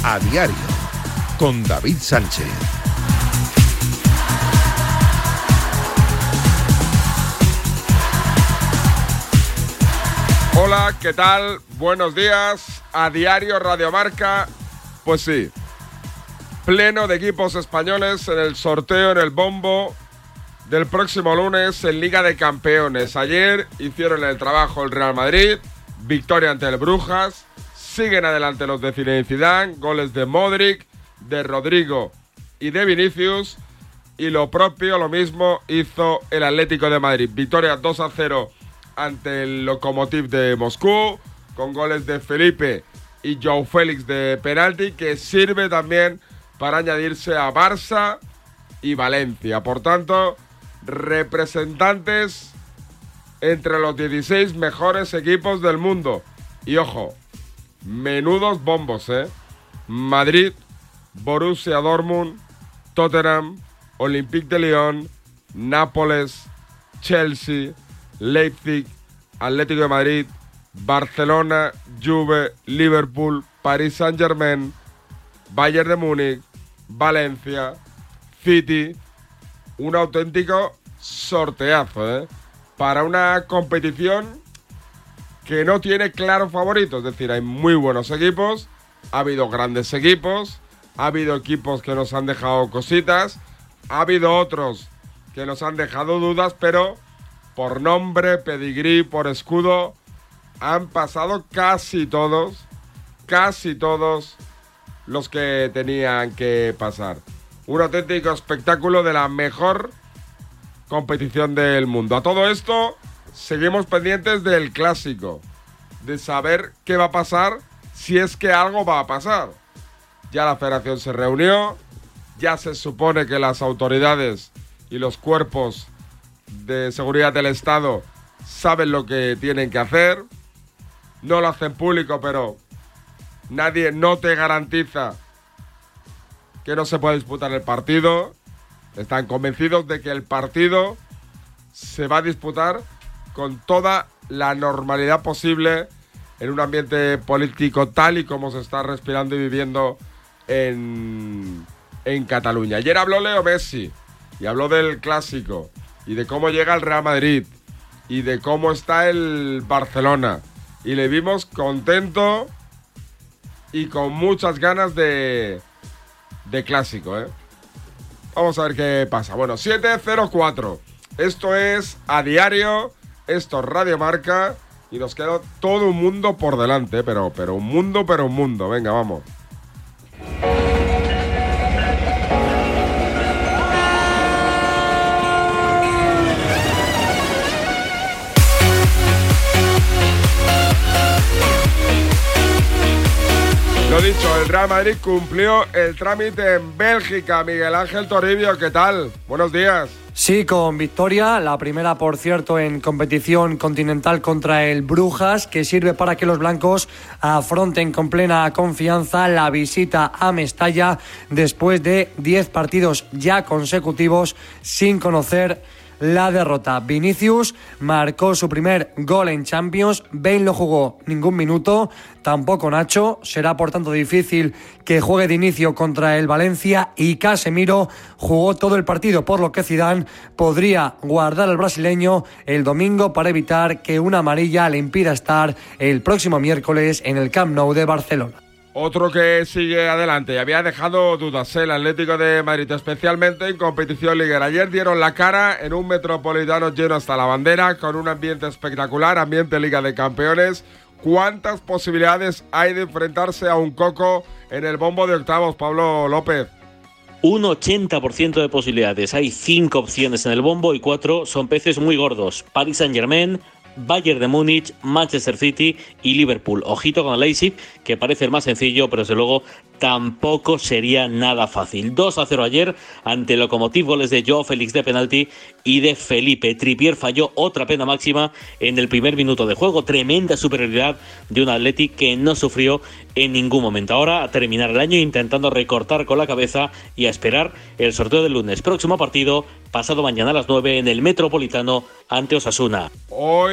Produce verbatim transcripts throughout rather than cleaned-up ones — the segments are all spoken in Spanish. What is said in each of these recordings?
A Diario, con David Sánchez. Hola, ¿qué tal? Buenos días. A Diario Radio Marca. Pues sí, pleno de equipos españoles en el sorteo, en el bombo del próximo lunes en Liga de Campeones. Ayer hicieron el trabajo el Real Madrid, victoria ante el Brujas. Siguen adelante los de Zinedine Zidane, goles de Modric, de Rodrigo y de Vinicius. Y lo propio, lo mismo hizo el Atlético de Madrid. Victoria dos a cero ante el Lokomotiv de Moscú, con goles de Felipe y Joao Félix de penalti, que sirve también para añadirse a Barça y Valencia. Por tanto, representantes entre los dieciséis mejores equipos del mundo. Y ojo, menudos bombos, ¿eh? Madrid, Borussia Dortmund, Tottenham, Olympique de Lyon, Nápoles, Chelsea, Leipzig, Atlético de Madrid, Barcelona, Juve, Liverpool, Paris Saint-Germain, Bayern de Múnich, Valencia, City. Un auténtico sorteazo, ¿eh? Para una competición que no tiene claro favorito. Es decir, hay muy buenos equipos, ha habido grandes equipos, ha habido equipos que nos han dejado cositas, ha habido otros que nos han dejado dudas, pero por nombre, pedigrí, por escudo, han pasado casi todos, casi todos los que tenían que pasar. Un auténtico espectáculo de la mejor competición del mundo. A todo esto, seguimos pendientes del clásico, de saber qué va a pasar, si es que algo va a pasar. Ya la federación se reunió, ya se supone que las autoridades y los cuerpos de seguridad del Estado saben lo que tienen que hacer. No lo hacen público, pero nadie no te garantiza que no se pueda disputar el partido. Están convencidos de que el partido se va a disputar con toda la normalidad posible en un ambiente político tal y como se está respirando y viviendo en, en Cataluña. Ayer habló Leo Messi y habló del clásico y de cómo llega el Real Madrid y de cómo está el Barcelona. Y le vimos contento y con muchas ganas de, de clásico, ¿eh? Vamos a ver qué pasa. Bueno, siete cero cuatro. Esto es A Diario, esto es Radio Marca y nos queda todo un mundo por delante, pero, pero un mundo, pero un mundo. Venga, vamos. Lo dicho, el Real Madrid cumplió el trámite en Bélgica. Miguel Ángel Toribio, ¿qué tal? Buenos días. Sí, con victoria, la primera, por cierto, en competición continental contra el Brujas, que sirve para que los blancos afronten con plena confianza la visita a Mestalla después de diez partidos ya consecutivos sin conocer la derrota. Vinicius marcó su primer gol en Champions, Bale no jugó ningún minuto, tampoco Nacho, será por tanto difícil que juegue de inicio contra el Valencia, y Casemiro jugó todo el partido, por lo que Zidane podría guardar al brasileño el domingo para evitar que una amarilla le impida estar el próximo miércoles en el Camp Nou de Barcelona. Otro que sigue adelante, había dejado dudas el Atlético de Madrid, especialmente en competición liguera. Ayer dieron la cara en un Metropolitano lleno hasta la bandera, con un ambiente espectacular, ambiente Liga de Campeones. ¿Cuántas posibilidades hay de enfrentarse a un coco en el bombo de octavos, Pablo López? Un ochenta por ciento de posibilidades. Hay cinco opciones en el bombo y cuatro son peces muy gordos. Paris Saint-Germain, Bayern de Múnich, Manchester City y Liverpool. Ojito con el Leipzig, que parece el más sencillo, pero desde luego tampoco sería nada fácil. dos a cero ayer ante el Lokomotiv, goles de Joao Félix de penalti y de Felipe. Trippier falló otra pena máxima en el primer minuto de juego. Tremenda superioridad de un Athletic que no sufrió en ningún momento. Ahora a terminar el año intentando recortar con la cabeza y a esperar el sorteo del lunes. Próximo partido, pasado mañana a las nueve en el Metropolitano ante Osasuna. Hoy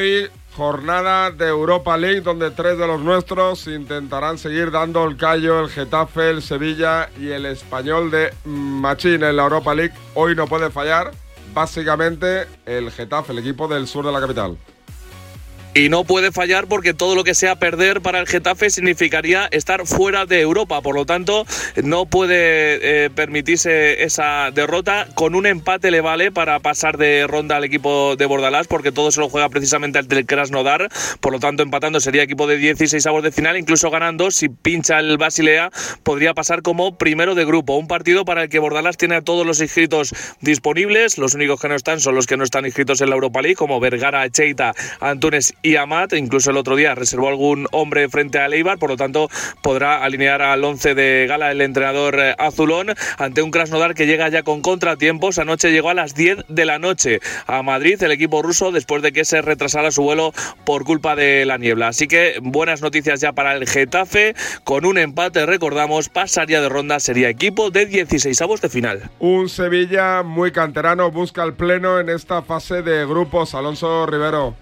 Jornada de Europa League donde tres de los nuestros intentarán seguir dando el callo, el Getafe, el Sevilla y el Español de Machín en la Europa League. Hoy no puede fallar, básicamente, el Getafe, el equipo del sur de la capital. Y no puede fallar porque todo lo que sea perder para el Getafe significaría estar fuera de Europa. Por lo tanto, no puede eh, permitirse esa derrota. Con un empate le vale para pasar de ronda al equipo de Bordalás, porque todo se lo juega precisamente ante el Krasnodar. Por lo tanto, empatando sería equipo de dieciséis avos de final. Incluso ganando, si pincha el Basilea, podría pasar como primero de grupo. Un partido para el que Bordalás tiene a todos los inscritos disponibles. Los únicos que no están son los que no están inscritos en la Europa League, como Vergara, Cheita, Antunes y Amat. Incluso el otro día reservó algún hombre frente al Eibar, por lo tanto podrá alinear al once de gala el entrenador azulón ante un Krasnodar que llega ya con contratiempos. Anoche llegó a las diez de la noche a Madrid el equipo ruso después de que se retrasara su vuelo por culpa de la niebla. Así que buenas noticias ya para el Getafe. Con un empate, recordamos, pasaría de ronda, sería equipo de dieciséis avos de final. Un Sevilla muy canterano busca el pleno en esta fase de grupos. Alonso Rivero.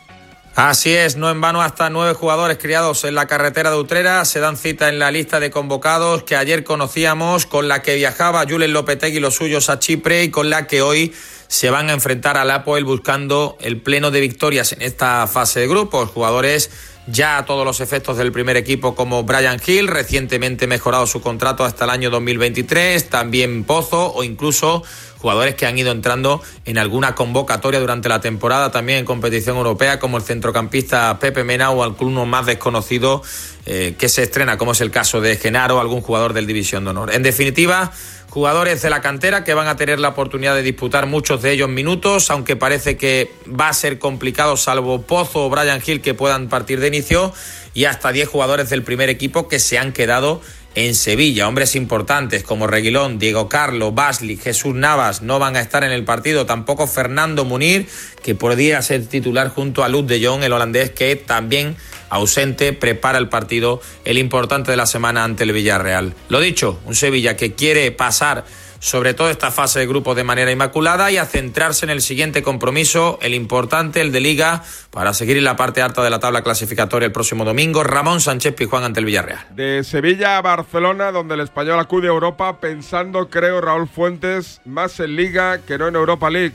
Así es, no en vano hasta nueve jugadores criados en la carretera de Utrera se dan cita en la lista de convocados que ayer conocíamos, con la que viajaba Julen Lopetegui y los suyos a Chipre y con la que hoy se van a enfrentar al Apoel buscando el pleno de victorias en esta fase de grupos. Jugadores ya a todos los efectos del primer equipo, como Bryan Gil, recientemente mejorado su contrato hasta el año dos mil veintitrés, también Pozo, o incluso jugadores que han ido entrando en alguna convocatoria durante la temporada, también en competición europea, como el centrocampista Pepe Mena o alguno más desconocido eh, que se estrena, como es el caso de Genaro, algún jugador del División de Honor. En definitiva, jugadores de la cantera que van a tener la oportunidad de disputar muchos de ellos minutos, aunque parece que va a ser complicado, salvo Pozo o Bryan Gil, que puedan partir de inicio, y hasta diez jugadores del primer equipo que se han quedado en Sevilla. Hombres importantes como Reguilón, Diego Carlo, Basli, Jesús Navas no van a estar en el partido, tampoco Fernando Munir, que podría ser titular junto a Luc de Jong, el holandés, que también ausente, prepara el partido, el importante de la semana ante el Villarreal. Lo dicho, un Sevilla que quiere pasar sobre todo esta fase de grupos de manera inmaculada y a centrarse en el siguiente compromiso, el importante, el de Liga, para seguir en la parte alta de la tabla clasificatoria el próximo domingo. Ramón Sánchez Pizjuán ante el Villarreal. De Sevilla a Barcelona, donde el Español acude a Europa pensando, creo, Raúl Fuentes, más en Liga que no en Europa League.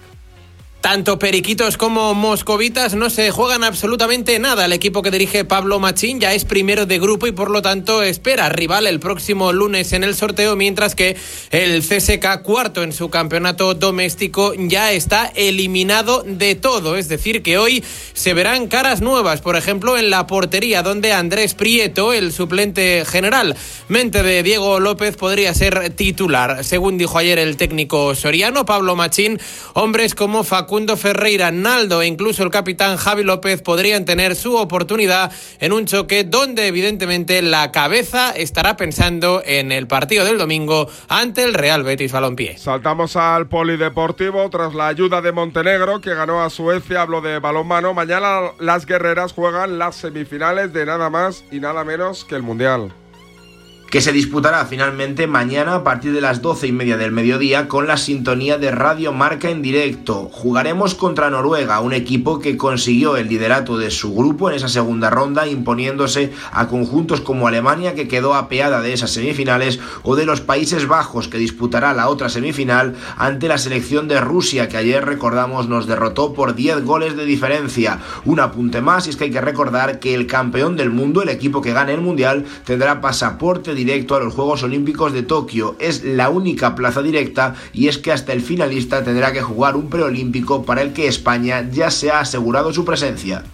Tanto periquitos como moscovitas no se juegan absolutamente nada. El equipo que dirige Pablo Machín ya es primero de grupo y por lo tanto espera rival el próximo lunes en el sorteo, mientras que el C S K, cuarto en su campeonato doméstico, ya está eliminado de todo. Es decir, que hoy se verán caras nuevas, por ejemplo en la portería, donde Andrés Prieto, el suplente general mente de Diego López, podría ser titular. Según dijo ayer el técnico soriano, Pablo Machín, hombres como Facundo Facundo Ferreira, Naldo e incluso el capitán Javi López podrían tener su oportunidad en un choque donde evidentemente la cabeza estará pensando en el partido del domingo ante el Real Betis Balompié. Saltamos al polideportivo tras la ayuda de Montenegro, que ganó a Suecia. Hablo de balonmano. Mañana las guerreras juegan las semifinales de nada más y nada menos que el Mundial, que se disputará finalmente mañana a partir de las doce y media del mediodía con la sintonía de Radio Marca en directo. Jugaremos contra Noruega, un equipo que consiguió el liderato de su grupo en esa segunda ronda, imponiéndose a conjuntos como Alemania, que quedó apeada de esas semifinales, o de los Países Bajos, que disputará la otra semifinal ante la selección de Rusia, que ayer, recordamos, nos derrotó por diez goles de diferencia. Un apunte más, y es que hay que recordar que el campeón del mundo, el equipo que gane el Mundial, tendrá pasaporte directo a los Juegos Olímpicos de Tokio. Es la única plaza directa, y es que hasta el finalista tendrá que jugar un preolímpico para el que España ya se ha asegurado su presencia.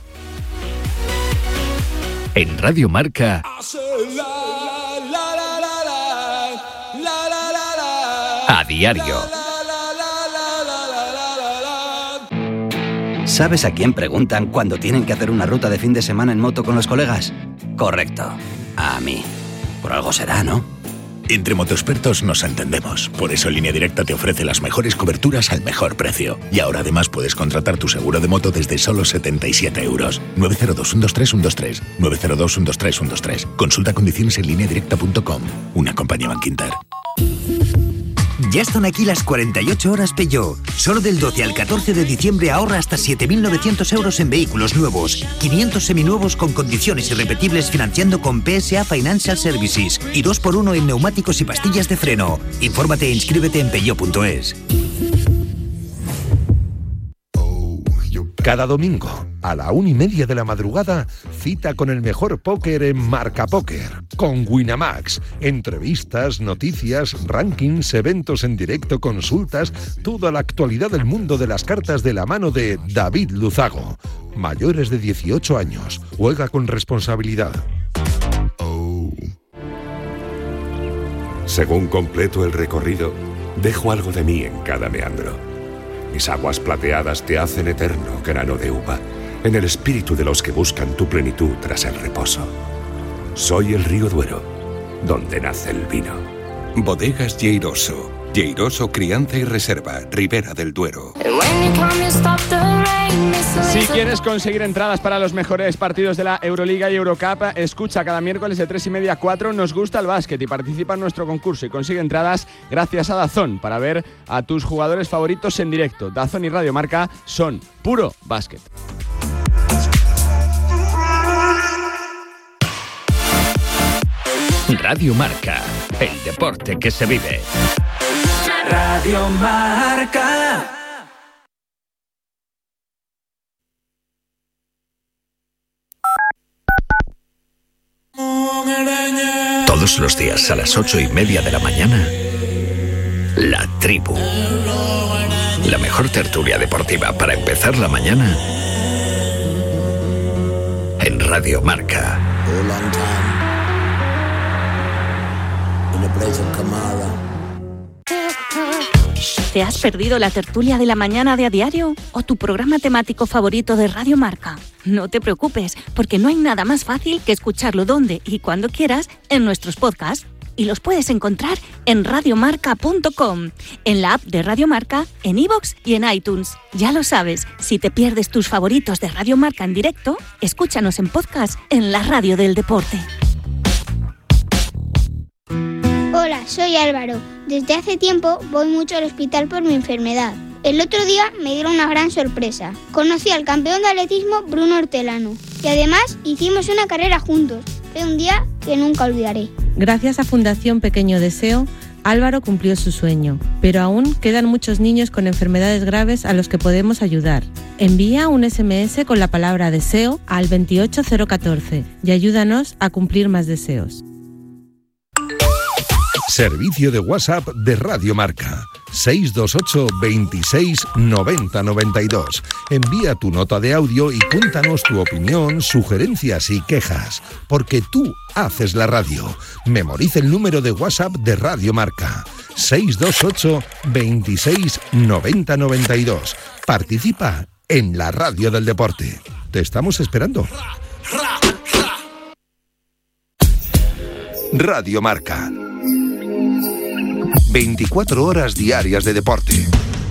En Radio Marca, a diario. ¿Sabes a quién preguntan cuando tienen que hacer una ruta de fin de semana en moto con los colegas? Correcto, a mí. Por algo será, ¿no? Entre motoexpertos nos entendemos. Por eso Línea Directa te ofrece las mejores coberturas al mejor precio. Y ahora además puedes contratar tu seguro de moto desde solo setenta y siete euros. nueve cero dos, uno dos tres, uno dos tres. nueve cero dos, uno dos tres, uno dos tres. Consulta condiciones en línea directa punto com. Una compañía Bankinter. Ya están aquí las cuarenta y ocho horas Peugeot. Solo del doce al catorce de diciembre ahorra hasta siete mil novecientos euros en vehículos nuevos, quinientos seminuevos con condiciones irrepetibles financiando con P S A Financial Services y dos por uno en neumáticos y pastillas de freno. Infórmate e inscríbete en peugeot punto es. Cada domingo, a la una y media de la madrugada, cita con el mejor póker en Marca Póker, con Winamax. Entrevistas, noticias, rankings, eventos en directo, consultas, toda la actualidad del mundo de las cartas de la mano de David Luzago. Mayores de dieciocho años, juega con responsabilidad. Según completo el recorrido, dejo algo de mí en cada meandro. Mis aguas plateadas te hacen eterno, grano de uva, en el espíritu de los que buscan tu plenitud tras el reposo. Soy el río Duero, donde nace el vino. Bodegas Lleiroso. Lleiroso Crianza y Reserva, Ribera del Duero. Si quieres conseguir entradas para los mejores partidos de la Euroliga y Eurocup, escucha cada miércoles de tres y media a cuatro Nos Gusta el Básquet y participa en nuestro concurso y consigue entradas gracias a DAZN para ver a tus jugadores favoritos en directo. DAZN y Radio Marca son puro básquet. Radio Marca, el deporte que se vive. Radio Marca. Todos los días a las ocho y media de la mañana, La Tribu. La mejor tertulia deportiva para empezar la mañana en Radio Marca. ¿Te has perdido la tertulia de la mañana de A Diario o tu programa temático favorito de Radio Marca? No te preocupes, porque no hay nada más fácil que escucharlo donde y cuando quieras en nuestros podcasts. Y los puedes encontrar en radiomarca punto com, en la app de Radio Marca, en iVoox y en iTunes. Ya lo sabes, si te pierdes tus favoritos de Radio Marca en directo, escúchanos en podcast en la radio del deporte. Hola, soy Álvaro. Desde hace tiempo voy mucho al hospital por mi enfermedad. El otro día me dieron una gran sorpresa. Conocí al campeón de atletismo Bruno Hortelano y además hicimos una carrera juntos. Fue un día que nunca olvidaré. Gracias a Fundación Pequeño Deseo, Álvaro cumplió su sueño, pero aún quedan muchos niños con enfermedades graves a los que podemos ayudar. Envía un ese eme ese con la palabra deseo al veintiocho cero catorce y ayúdanos a cumplir más deseos. Servicio de WhatsApp de Radio Marca. seis dos ocho, veintiséis, noventa, noventa y dos. Envía tu nota de audio y cuéntanos tu opinión, sugerencias y quejas. Porque tú haces la radio. Memoriza el número de WhatsApp de Radio Marca. seis dos ocho, veintiséis, noventa, noventa y dos. Participa en la radio del deporte. Te estamos esperando. Radio Marca. veinticuatro horas diarias de deporte.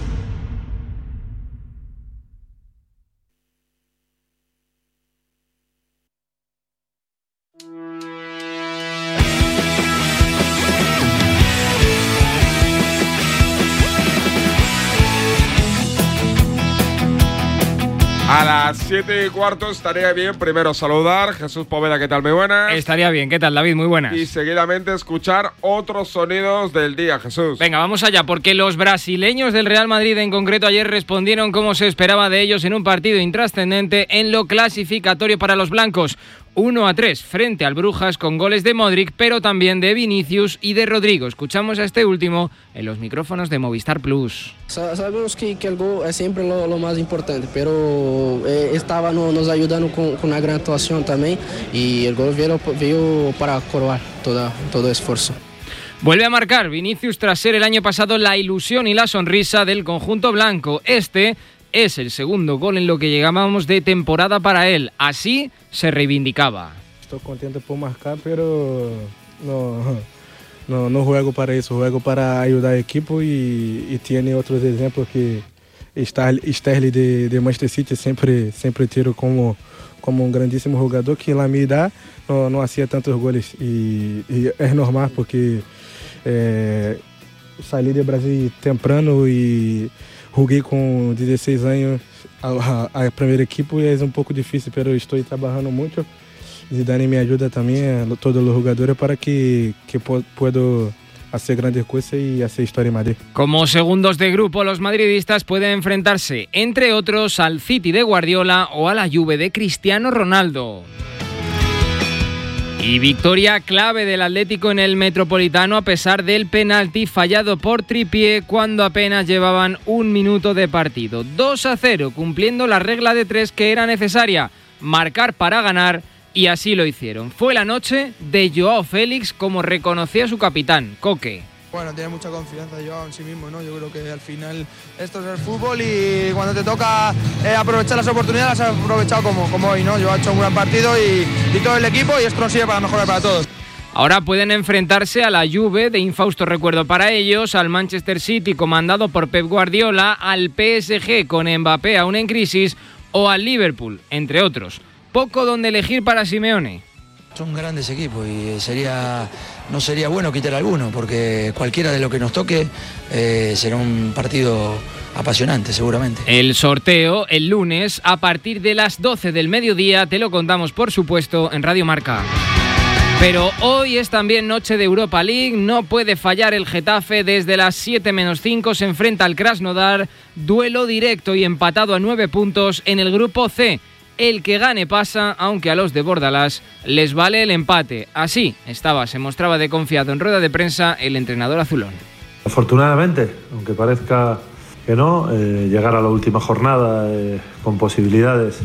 A las siete y cuarto estaría bien primero saludar. Jesús Poveda, ¿qué tal? Muy buenas. Estaría bien, ¿qué tal, David? Muy buenas. Y seguidamente escuchar otros sonidos del día, Jesús. Venga, vamos allá, porque los brasileños del Real Madrid en concreto ayer respondieron como se esperaba de ellos en un partido intrascendente en lo clasificatorio para los blancos. uno a tres frente al Brujas con goles de Modric, pero también de Vinicius y de Rodrigo. Escuchamos a este último en los micrófonos de Movistar Plus. Sabemos que, que el gol es siempre lo, lo más importante, pero eh, estaba no, nos ayudando con, con una gran actuación también y el gol vino, vino para coroar toda, todo esfuerzo. Vuelve a marcar Vinicius tras ser el año pasado la ilusión y la sonrisa del conjunto blanco. Este es el segundo gol en lo que llegábamos de temporada para él. Así se reivindicaba. Estoy contento por marcar, pero no, no, no juego para eso, juego para ayudar al equipo y, y tiene otros ejemplos que Sterling de, de Manchester City siempre, siempre tiro como, como un grandísimo jugador que en la mi edad no, no hacía tantos goles y, y es normal porque eh, salí de Brasil temprano y jugué con dieciséis años a, a, a primer equipo y es un poco difícil, pero estoy trabajando mucho. Zidane me ayuda también, a todos los jugadores, para que, que puedo hacer grandes cosas y hacer historia en Madrid. Como segundos de grupo, los madridistas pueden enfrentarse, entre otros, al City de Guardiola o a la Juve de Cristiano Ronaldo. Y victoria clave del Atlético en el Metropolitano a pesar del penalti fallado por Trippier cuando apenas llevaban un minuto de partido. dos a cero, cumpliendo la regla de tres que era necesaria, marcar para ganar, y así lo hicieron. Fue la noche de Joao Félix, como reconocía su capitán, Coque. Bueno, tiene mucha confianza Joao en sí mismo, ¿no? Yo creo que al final esto es el fútbol y cuando te toca eh, aprovechar las oportunidades las has aprovechado como, como hoy, ¿no? Joao ha hecho un gran partido y, y todo el equipo, y esto nos sirve para mejorar para todos. Ahora pueden enfrentarse a la Juve, de infausto recuerdo para ellos, al Manchester City comandado por Pep Guardiola, al P S G con Mbappé aún en crisis o al Liverpool, entre otros. Poco donde elegir para Simeone. Son grandes equipos y sería no sería bueno quitar alguno, porque cualquiera de lo que nos toque eh, será un partido apasionante seguramente. El sorteo el lunes a partir de las doce del mediodía, te lo contamos por supuesto en Radio Marca. Pero hoy es también noche de Europa League, no puede fallar el Getafe. Desde las siete menos cinco se enfrenta al Krasnodar, duelo directo y empatado a nueve puntos en el grupo C. El que gane pasa, aunque a los de Bordalás les vale el empate. Así estaba, se mostraba de confiado en rueda de prensa el entrenador azulón. Afortunadamente, aunque parezca que no, eh, llegar a la última jornada eh, con posibilidades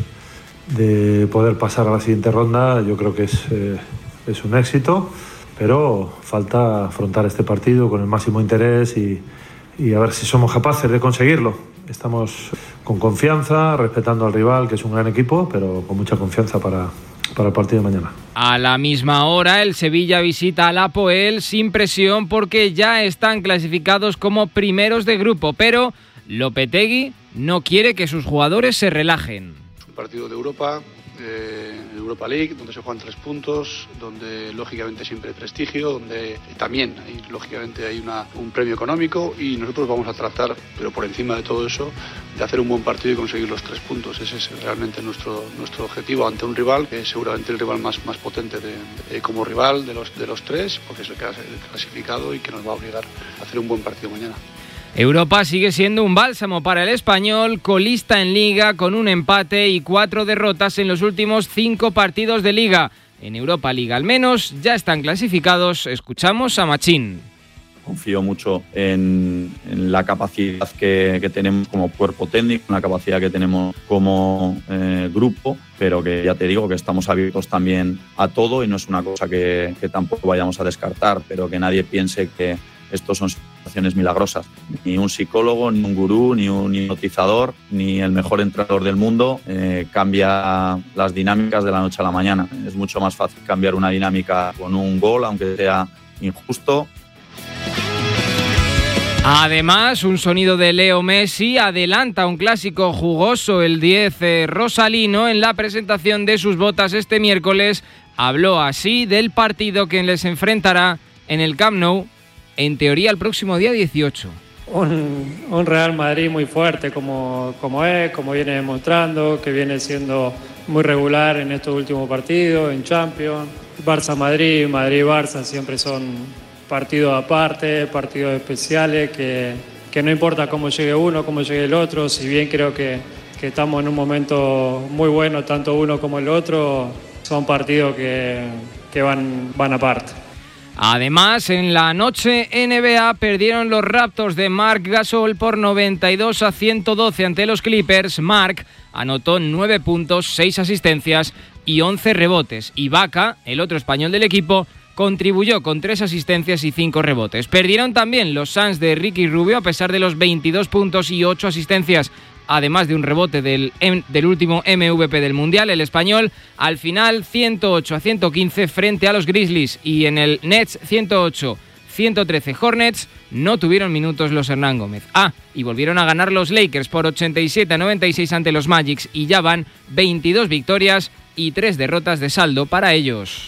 de poder pasar a la siguiente ronda, yo creo que es, eh, es un éxito, pero falta afrontar este partido con el máximo interés y, y a ver si somos capaces de conseguirlo. Estamos con confianza, respetando al rival, que es un gran equipo, pero con mucha confianza para, para el partido de mañana. A la misma hora, el Sevilla visita al Apoel sin presión porque ya están clasificados como primeros de grupo, pero Lopetegui no quiere que sus jugadores se relajen. Es un partido de Europa, eh, Europa League, donde se juegan tres puntos, donde lógicamente siempre hay prestigio, donde también hay, lógicamente hay una, un premio económico, y nosotros vamos a tratar, pero por encima de todo eso, de hacer un buen partido y conseguir los tres puntos. Ese es realmente nuestro, nuestro objetivo ante un rival que es seguramente el rival más, más potente de, de, como rival de los, de los tres, porque es el que ha clasificado y que nos va a obligar a hacer un buen partido mañana. Europa sigue siendo un bálsamo para el Español, colista en Liga con un empate y cuatro derrotas en los últimos cinco partidos de Liga. En Europa League al menos ya están clasificados. Escuchamos a Machín. Confío mucho en, en la capacidad que, que tenemos como cuerpo técnico, en la capacidad que tenemos como eh, grupo, pero que ya te digo que estamos abiertos también a todo y no es una cosa que, que tampoco vayamos a descartar, pero que nadie piense que estos son situaciones milagrosas. Ni un psicólogo, ni un gurú, ni un hipnotizador, ni el mejor entrenador del mundo eh, cambia las dinámicas de la noche a la mañana. Es mucho más fácil cambiar una dinámica con un gol, aunque sea injusto. Además, un sonido de Leo Messi adelanta un clásico jugoso. El diez rosalino, en la presentación de sus botas este miércoles, habló así del partido que les enfrentará en el Camp Nou, en teoría el próximo día dieciocho. Un, un Real Madrid muy fuerte como, como es, como viene demostrando, que viene siendo muy regular en estos últimos partidos, en Champions. Barça-Madrid, Madrid-Barça siempre son partidos aparte, partidos especiales, que, que no importa cómo llegue uno, cómo llegue el otro, si bien creo que, que estamos en un momento muy bueno, tanto uno como el otro, son partidos que, que van, van aparte. Además, en la noche N B A perdieron los Raptors de Marc Gasol por noventa y dos a ciento doce ante los Clippers. Marc anotó nueve puntos, seis asistencias y once rebotes. Ibaka, el otro español del equipo, contribuyó con tres asistencias y cinco rebotes. Perdieron también los Suns de Ricky Rubio a pesar de los veintidós puntos y ocho asistencias, además de un rebote del, del último M V P del Mundial, el español. Al final, ciento ocho a ciento quince frente a los Grizzlies, y en el Nets ciento ocho a ciento trece Hornets no tuvieron minutos los Hernán Gómez. Ah, y volvieron a ganar los Lakers por ochenta y siete a noventa y seis ante los Magics, y ya van veintidós victorias y tres derrotas de saldo para ellos.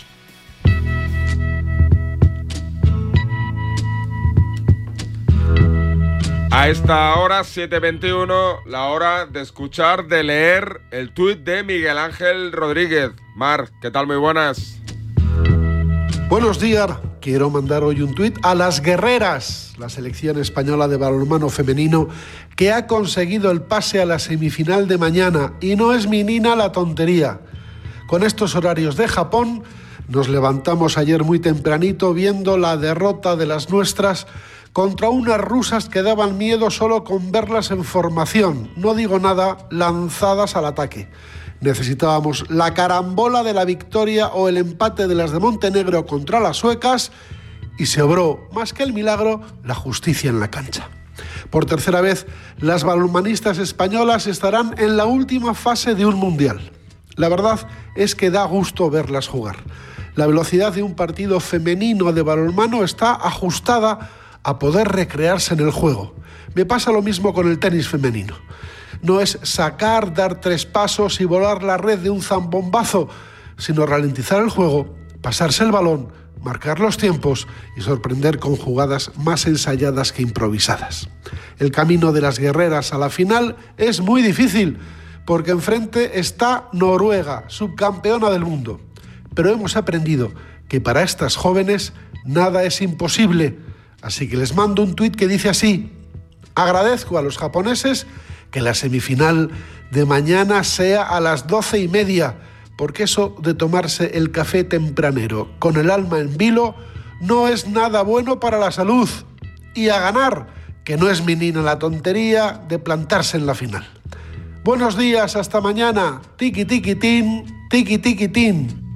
A esta hora, siete veintiuno, la hora de escuchar, de leer el tuit de Miguel Ángel Rodríguez. Mar, ¿qué tal? Muy buenas. Buenos días. Quiero mandar hoy un tuit a las guerreras, la selección española de balonmano femenino que ha conseguido el pase a la semifinal de mañana. Y no es mi nina la tontería. Con estos horarios de Japón, nos levantamos ayer muy tempranito viendo la derrota de las nuestras contra unas rusas que daban miedo solo con verlas en formación, no digo nada, lanzadas al ataque. Necesitábamos la carambola de la victoria o el empate de las de Montenegro contra las suecas y se obró, más que el milagro, la justicia en la cancha. Por tercera vez, las balonmanistas españolas estarán en la última fase de un mundial. La verdad es que da gusto verlas jugar. La velocidad de un partido femenino de balonmano está ajustada a poder recrearse en el juego. Me pasa lo mismo con el tenis femenino. No es sacar, dar tres pasos y volar la red de un zambombazo, sino ralentizar el juego, pasarse el balón, marcar los tiempos y sorprender con jugadas más ensayadas que improvisadas. El camino de las guerreras a la final es muy difícil, porque enfrente está Noruega, subcampeona del mundo. Pero hemos aprendido que para estas jóvenes nada es imposible. Así que les mando un tuit que dice así: agradezco a los japoneses que la semifinal de mañana sea a las doce y media, porque eso de tomarse el café tempranero con el alma en vilo no es nada bueno para la salud. Y a ganar, que no es mi nina la tontería de plantarse en la final. Buenos días, hasta mañana. Tiki tiki tin, tiki tiki tin.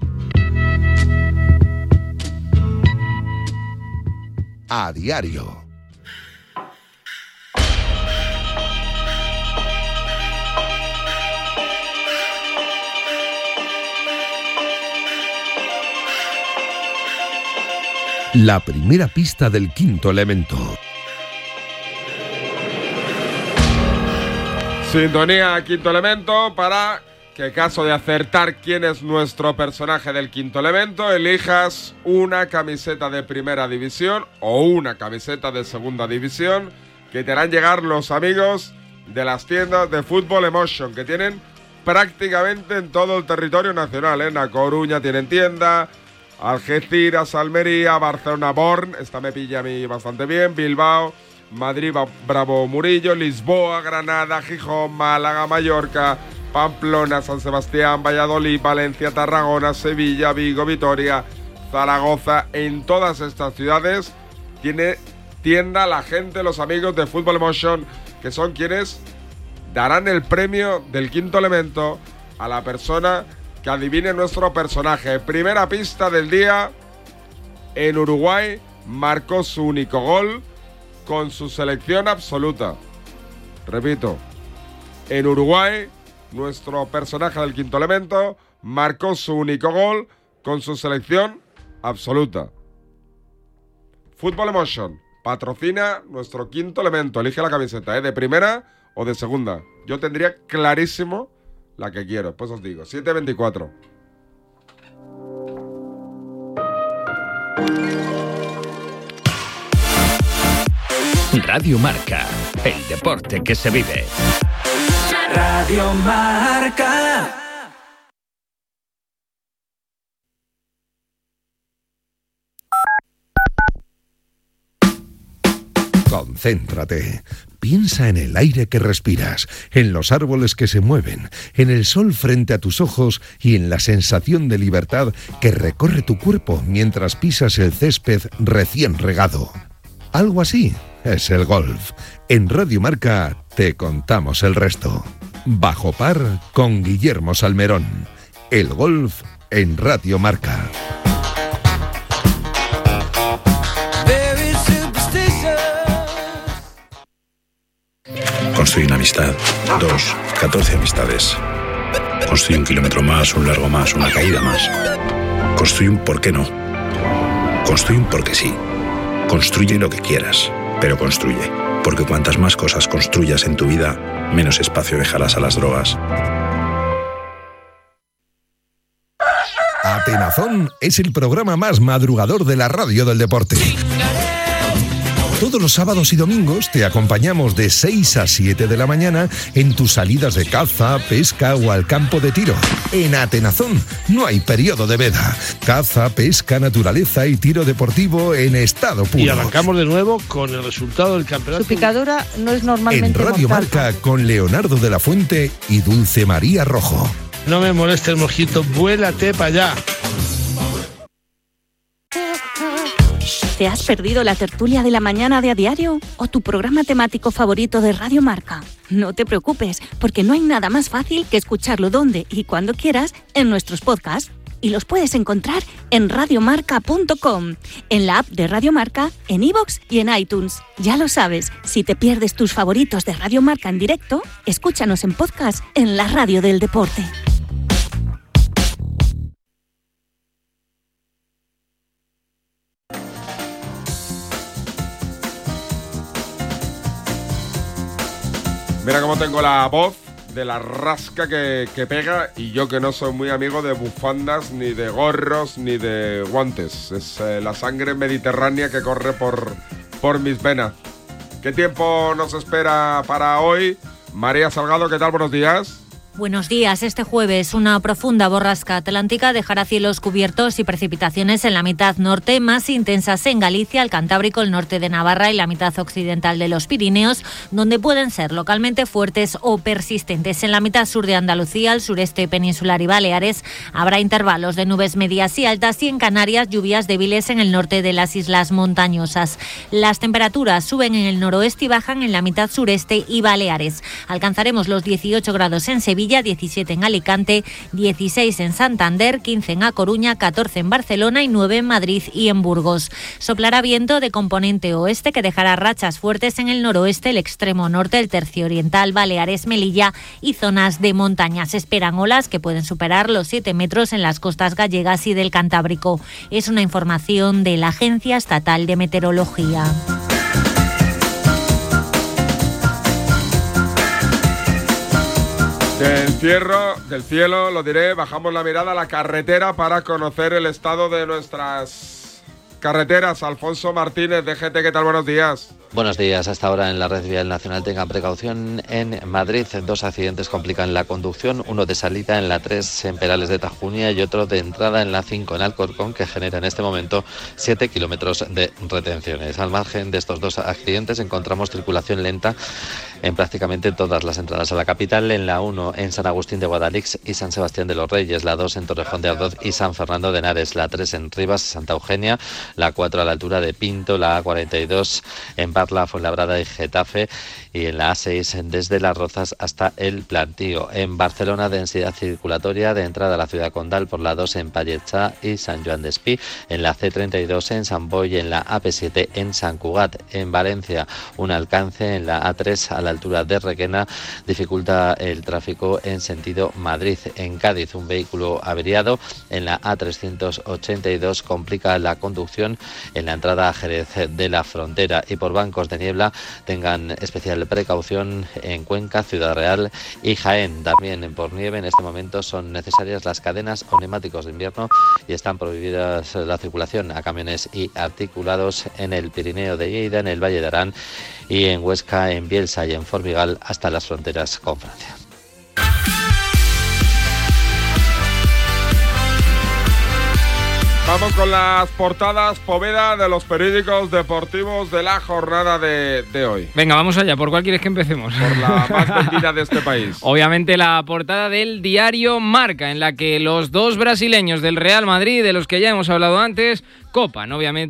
A diario. La primera pista del quinto elemento. Sintonía quinto elemento para que, caso de acertar quién es nuestro personaje del quinto elemento, elijas una camiseta de primera división o una camiseta de segunda división que te harán llegar los amigos de las tiendas de Fútbol Emotion, que tienen prácticamente en todo el territorio nacional. En La Coruña tienen tienda, Algeciras, Almería, Barcelona, Born, esta me pilla a mí bastante bien, Bilbao, Madrid, Bravo, Murillo, Lisboa, Granada, Gijón, Málaga, Mallorca, Pamplona, San Sebastián, Valladolid, Valencia, Tarragona, Sevilla, Vigo, Vitoria, Zaragoza. En todas estas ciudades tiene tienda la gente, los amigos de Fútbol Emotion, que son quienes darán el premio del quinto elemento a la persona que adivine nuestro personaje. Primera pista del día: en Uruguay marcó su único gol con su selección absoluta. Repito, en Uruguay nuestro personaje del quinto elemento marcó su único gol con su selección absoluta. Fútbol Emotion patrocina nuestro quinto elemento. Elige la camiseta, ¿eh? De primera o de segunda. Yo tendría clarísimo la que quiero, pues os digo. siete veinticuatro. Radio Marca, el deporte que se vive. Radio Marca. Concéntrate. Piensa en el aire que respiras, en los árboles que se mueven, en el sol frente a tus ojos y en la sensación de libertad que recorre tu cuerpo mientras pisas el césped recién regado. Algo así es el golf. En Radio Marca te contamos el resto. Bajo par con Guillermo Salmerón. El golf en Radio Marca. Construye una amistad, dos, catorce amistades. Construye un kilómetro más, un largo más, una caída más. Construye un por qué no. Construye un porque sí. Construye lo que quieras, pero construye. Porque cuantas más cosas construyas en tu vida, menos espacio dejarás a las drogas. Atenazón es el programa más madrugador de la radio del deporte. Todos los sábados y domingos te acompañamos de seis a siete de la mañana en tus salidas de caza, pesca o al campo de tiro. En Atenazón no hay periodo de veda. Caza, pesca, naturaleza y tiro deportivo en estado puro. Y arrancamos de nuevo con el resultado del campeonato. Su picadura no es normalmente En Radio mortal. Marca con Leonardo de la Fuente y Dulce María Rojo. No me moleste el mosquito, vuélate para allá. ¿Te has perdido la tertulia de la mañana de A Diario o tu programa temático favorito de Radio Marca? No te preocupes, porque no hay nada más fácil que escucharlo donde y cuando quieras en nuestros podcasts. Y los puedes encontrar en radiomarca punto com, en la app de Radio Marca, en iVoox y en iTunes. Ya lo sabes, si te pierdes tus favoritos de Radio Marca en directo, escúchanos en podcast en la radio del deporte. Mira cómo tengo la voz de la rasca que, que pega, y yo que no soy muy amigo de bufandas, ni de gorros, ni de guantes. Es eh, la sangre mediterránea que corre por, por mis venas. ¿Qué tiempo nos espera para hoy? María Salgado, ¿qué tal? Buenos días. Buenos días. Este jueves una profunda borrasca atlántica dejará cielos cubiertos y precipitaciones en la mitad norte, más intensas en Galicia, el Cantábrico, el norte de Navarra y la mitad occidental de los Pirineos, donde pueden ser localmente fuertes o persistentes. En la mitad sur de Andalucía, el sureste peninsular y Baleares, habrá intervalos de nubes medias y altas, y en Canarias lluvias débiles en el norte de las islas montañosas. Las temperaturas suben en el noroeste y bajan en la mitad sureste y Baleares. Alcanzaremos los dieciocho grados en Sevilla, diecisiete en Alicante, dieciséis en Santander, quince en A Coruña, catorce en Barcelona y nueve en Madrid y en Burgos. Soplará viento de componente oeste que dejará rachas fuertes en el noroeste, el extremo norte, el tercio oriental, Baleares, Melilla y zonas de montaña. Se esperan olas que pueden superar los siete metros en las costas gallegas y del Cantábrico. Es una información de la Agencia Estatal de Meteorología. Del cielo, del cielo, lo diré, bajamos la mirada a la carretera para conocer el estado de nuestras carreteras. Alfonso Martínez, de G T, ¿qué tal? Buenos días. Buenos días. Hasta ahora en la red vial nacional tengan precaución en Madrid. Dos accidentes complican la conducción, uno de salida en la tres en Perales de Tajuña y otro de entrada en la cinco en Alcorcón, que genera en este momento siete kilómetros de retenciones. Al margen de estos dos accidentes encontramos circulación lenta en prácticamente todas las entradas a la capital, en la uno en San Agustín de Guadalix y San Sebastián de los Reyes, la dos en Torrejón de Ardoz y San Fernando de Henares, la tres en Rivas, Santa Eugenia, la cuatro a la altura de Pinto, la A cuarenta y dos en Parla, Fuenlabrada y Getafe, y en la A seis desde Las Rozas hasta el Plantío. En Barcelona, densidad circulatoria de entrada a la ciudad condal por la dos en Palletxá y San Joan d'Espí, en la C treinta y dos en San Boi y en la A P siete en San Cugat. En Valencia, un alcance en la A tres a la altura de Requena dificulta el tráfico en sentido Madrid. En Cádiz, un vehículo averiado en la A trescientos ochenta y dos complica la conducción en la entrada a Jerez de la Frontera. Y por bancos de niebla tengan especial precaución en Cuenca, Ciudad Real y Jaén. También por nieve en este momento son necesarias las cadenas o neumáticos de invierno y están prohibidas la circulación a camiones y articulados en el Pirineo de Lleida, en el Valle de Arán y en Huesca, en Bielsa y en Formigal hasta las fronteras con Francia. Vamos con las portadas, Poveda, de los periódicos deportivos de la jornada de, de hoy. Venga, vamos allá. ¿Por cuál quieres que empecemos? Por la más vendida de este país. Obviamente la portada del diario Marca, en la que los dos brasileños del Real Madrid, de los que ya hemos hablado antes, copan, obviamente,